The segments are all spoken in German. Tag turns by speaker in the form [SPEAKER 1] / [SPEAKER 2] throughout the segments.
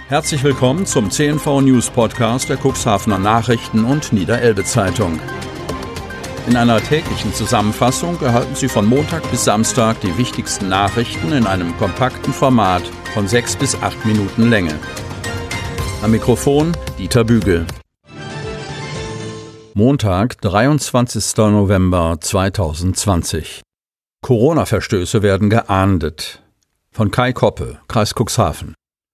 [SPEAKER 1] Herzlich willkommen zum CNV News Podcast der Cuxhavener Nachrichten und Niederelbe Zeitung. In einer täglichen Zusammenfassung erhalten Sie von Montag bis Samstag die wichtigsten Nachrichten in einem kompakten Format von 6 bis 8 Minuten Länge. Am Mikrofon Dieter Bügel. Montag, 23. November 2020. Corona-Verstöße werden geahndet. Von Kai Koppe, Kreis Cuxhaven.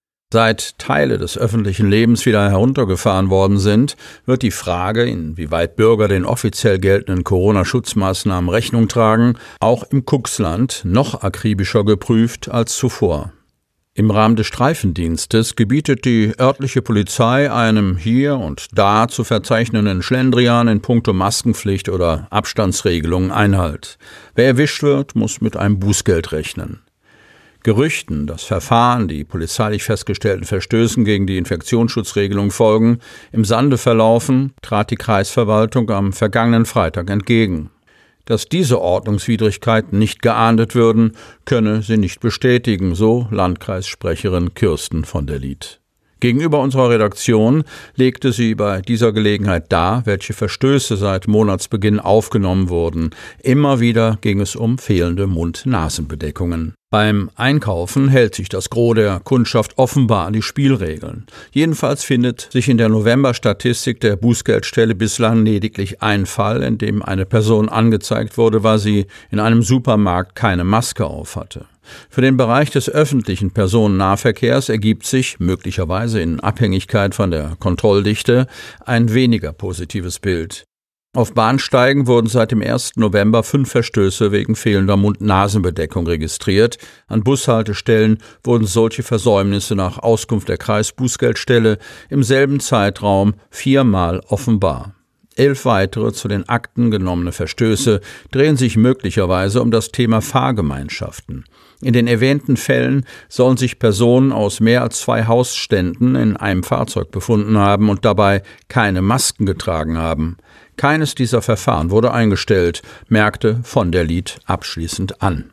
[SPEAKER 1] Seit Teile des öffentlichen Lebens wieder heruntergefahren worden sind, wird die Frage, inwieweit Bürger den offiziell geltenden Corona-Schutzmaßnahmen Rechnung tragen, auch im Cuxland noch akribischer geprüft als zuvor. Im Rahmen des Streifendienstes gebietet die örtliche Polizei einem hier und da zu verzeichnenden Schlendrian in puncto Maskenpflicht oder Abstandsregelungen Einhalt. Wer erwischt wird, muss mit einem Bußgeld rechnen. Gerüchten, dass Verfahren, die polizeilich festgestellten Verstößen gegen die Infektionsschutzregelung folgen, im Sande verlaufen, trat die Kreisverwaltung am vergangenen Freitag entgegen. Dass diese Ordnungswidrigkeiten nicht geahndet würden, könne sie nicht bestätigen, so Landkreissprecherin Kirsten von der Lied. Gegenüber unserer Redaktion legte sie bei dieser Gelegenheit dar, welche Verstöße seit Monatsbeginn aufgenommen wurden. Immer wieder ging es um fehlende Mund-Nasen-Bedeckungen. Beim Einkaufen hält sich das Gros der Kundschaft offenbar an die Spielregeln. Jedenfalls findet sich in der November-Statistik der Bußgeldstelle bislang lediglich ein Fall, in dem eine Person angezeigt wurde, weil sie in einem Supermarkt keine Maske aufhatte. Für den Bereich des öffentlichen Personennahverkehrs ergibt sich, möglicherweise in Abhängigkeit von der Kontrolldichte, ein weniger positives Bild. Auf Bahnsteigen wurden seit dem 1. November 5 Verstöße wegen fehlender Mund-Nasen-Bedeckung registriert. An Bushaltestellen wurden solche Versäumnisse nach Auskunft der Kreisbußgeldstelle im selben Zeitraum 4-mal offenbar. 11 weitere zu den Akten genommene Verstöße drehen sich möglicherweise um das Thema Fahrgemeinschaften. In den erwähnten Fällen sollen sich Personen aus mehr als 2 Hausständen in einem Fahrzeug befunden haben und dabei keine Masken getragen haben. Keines dieser Verfahren wurde eingestellt, merkte von der Lied abschließend an.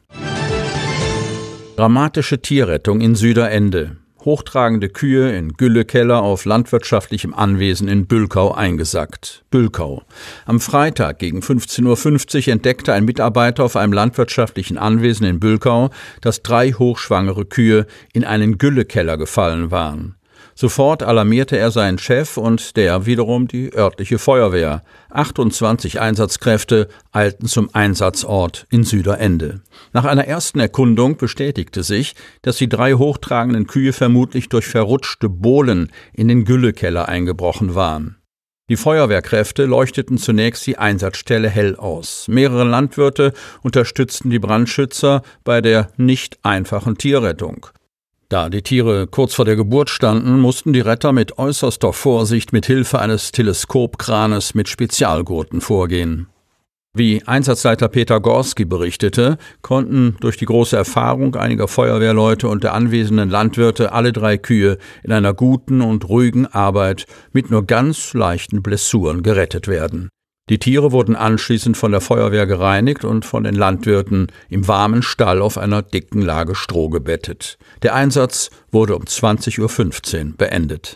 [SPEAKER 1] Dramatische Tierrettung in Süderende. Hochtragende Kühe in Güllekeller auf landwirtschaftlichem Anwesen in Bülkau eingesackt. Bülkau. Am Freitag gegen 15:50 Uhr entdeckte ein Mitarbeiter auf einem landwirtschaftlichen Anwesen in Bülkau, dass 3 hochschwangere Kühe in einen Güllekeller gefallen waren. Sofort alarmierte er seinen Chef und der wiederum die örtliche Feuerwehr. 28 Einsatzkräfte eilten zum Einsatzort in Süderende. Nach einer ersten Erkundung bestätigte sich, dass die 3 hochtragenden Kühe vermutlich durch verrutschte Bohlen in den Güllekeller eingebrochen waren. Die Feuerwehrkräfte leuchteten zunächst die Einsatzstelle hell aus. Mehrere Landwirte unterstützten die Brandschützer bei der nicht einfachen Tierrettung. Da die Tiere kurz vor der Geburt standen, mussten die Retter mit äußerster Vorsicht mit Hilfe eines Teleskopkranes mit Spezialgurten vorgehen. Wie Einsatzleiter Peter Gorski berichtete, konnten durch die große Erfahrung einiger Feuerwehrleute und der anwesenden Landwirte alle 3 Kühe in einer guten und ruhigen Arbeit mit nur ganz leichten Blessuren gerettet werden. Die Tiere wurden anschließend von der Feuerwehr gereinigt und von den Landwirten im warmen Stall auf einer dicken Lage Stroh gebettet. Der Einsatz wurde um 20:15 Uhr beendet.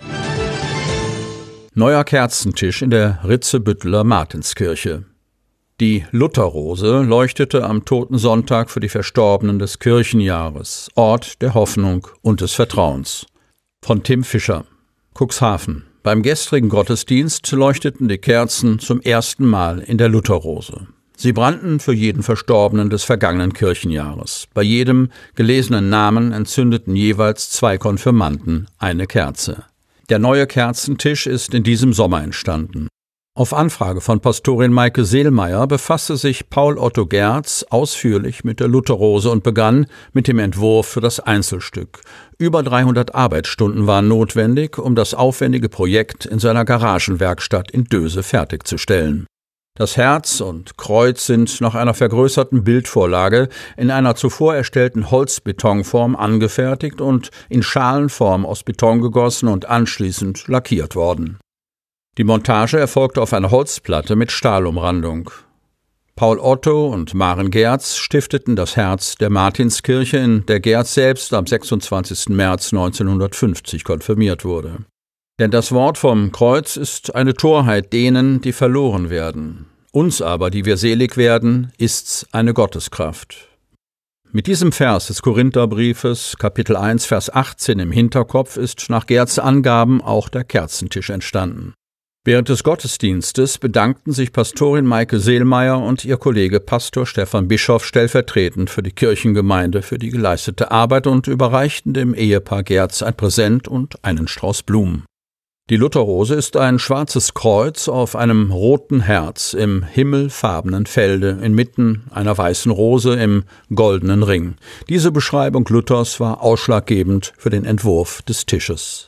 [SPEAKER 1] Neuer Kerzentisch in der Ritzebütteler Martinskirche. Die Lutherrose leuchtete am Totensonntag für die Verstorbenen des Kirchenjahres, Ort der Hoffnung und des Vertrauens. Von Tim Fischer, Cuxhaven. Beim gestrigen Gottesdienst leuchteten die Kerzen zum ersten Mal in der Lutherrose. Sie brannten für jeden Verstorbenen des vergangenen Kirchenjahres. Bei jedem gelesenen Namen entzündeten jeweils 2 Konfirmanden eine Kerze. Der neue Kerzentisch ist in diesem Sommer entstanden. Auf Anfrage von Pastorin Maike Seelmeier befasste sich Paul Otto Gerz ausführlich mit der Lutherrose und begann mit dem Entwurf für das Einzelstück. Über 300 Arbeitsstunden waren notwendig, um das aufwendige Projekt in seiner Garagenwerkstatt in Döse fertigzustellen. Das Herz und Kreuz sind nach einer vergrößerten Bildvorlage in einer zuvor erstellten Holzbetonform angefertigt und in Schalenform aus Beton gegossen und anschließend lackiert worden. Die Montage erfolgte auf einer Holzplatte mit Stahlumrandung. Paul Otto und Maren Gerz stifteten das Herz der Martinskirche, in der Gerz selbst am 26. März 1950 konfirmiert wurde. Denn das Wort vom Kreuz ist eine Torheit denen, die verloren werden. Uns aber, die wir selig werden, ist's eine Gotteskraft. Mit diesem Vers des Korintherbriefes, Kapitel 1, Vers 18 im Hinterkopf, ist nach Gerz' Angaben auch der Kerzentisch entstanden. Während des Gottesdienstes bedankten sich Pastorin Maike Seelmeier und ihr Kollege Pastor Stefan Bischoff stellvertretend für die Kirchengemeinde für die geleistete Arbeit und überreichten dem Ehepaar Gerz ein Präsent und einen Strauß Blumen. Die Lutherrose ist ein schwarzes Kreuz auf einem roten Herz im himmelfarbenen Felde, inmitten einer weißen Rose im goldenen Ring. Diese Beschreibung Luthers war ausschlaggebend für den Entwurf des Tisches.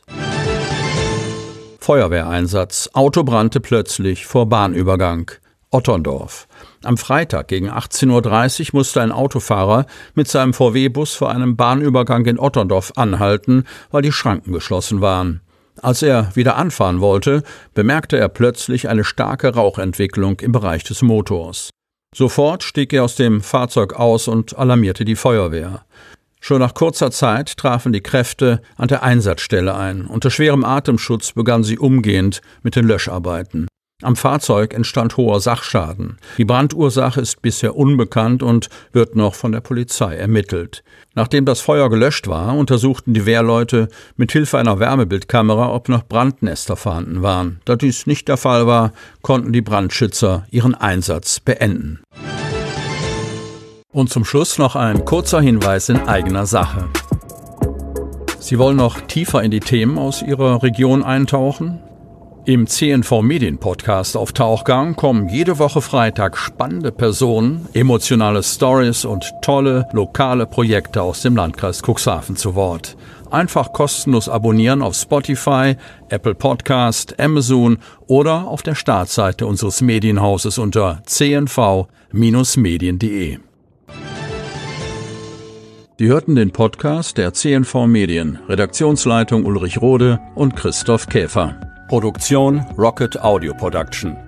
[SPEAKER 1] Feuerwehreinsatz. Auto brannte plötzlich vor Bahnübergang. Otterndorf. Am Freitag gegen 18:30 Uhr musste ein Autofahrer mit seinem VW-Bus vor einem Bahnübergang in Otterndorf anhalten, weil die Schranken geschlossen waren. Als er wieder anfahren wollte, bemerkte er plötzlich eine starke Rauchentwicklung im Bereich des Motors. Sofort stieg er aus dem Fahrzeug aus und alarmierte die Feuerwehr. Schon nach kurzer Zeit trafen die Kräfte an der Einsatzstelle ein. Unter schwerem Atemschutz begannen sie umgehend mit den Löscharbeiten. Am Fahrzeug entstand hoher Sachschaden. Die Brandursache ist bisher unbekannt und wird noch von der Polizei ermittelt. Nachdem das Feuer gelöscht war, untersuchten die Wehrleute mit Hilfe einer Wärmebildkamera, ob noch Brandnester vorhanden waren. Da dies nicht der Fall war, konnten die Brandschützer ihren Einsatz beenden. Und zum Schluss noch ein kurzer Hinweis in eigener Sache. Sie wollen noch tiefer in die Themen aus Ihrer Region eintauchen? Im CNV Medien Podcast auf Tauchgang kommen jede Woche Freitag spannende Personen, emotionale Stories und tolle lokale Projekte aus dem Landkreis Cuxhaven zu Wort. Einfach kostenlos abonnieren auf Spotify, Apple Podcast, Amazon oder auf der Startseite unseres Medienhauses unter cnv-medien.de. Sie hörten den Podcast der CNV Medien, Redaktionsleitung Ulrich Rode und Christoph Käfer. Produktion Rocket Audio Production.